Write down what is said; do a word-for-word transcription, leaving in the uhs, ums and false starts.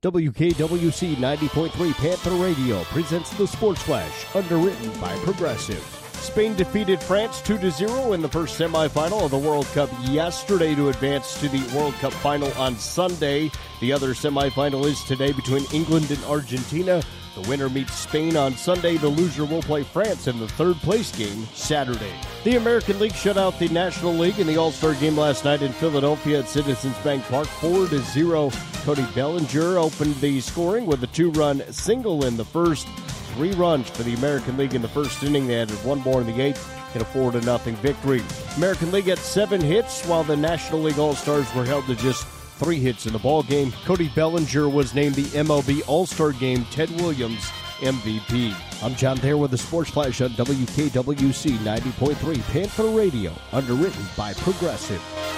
W K W C ninety point three Panther Radio presents the Sports Flash, underwritten by Progressive. Spain defeated France two to zero in the first semifinal of the World Cup yesterday to advance to the World Cup final on Sunday. The other semifinal is today between England and Argentina. The winner meets Spain on Sunday. The loser will play France in the third-place game Saturday. The American League shut out the National League in the All-Star game last night in Philadelphia at Citizens Bank Park, four to zero. Cody Bellinger opened the scoring with a two-run single in the first. Three runs for the American League in the first inning. They added one more in the eighth in a four to nothing victory. American League had seven hits, while the National League All-Stars were held to just three hits in the ball game. Cody Bellinger was named the M L B All-Star Game Ted Williams M V P. I'm John Thayer with the Sports Flash on W K W C ninety point three Panther Radio, underwritten by Progressive.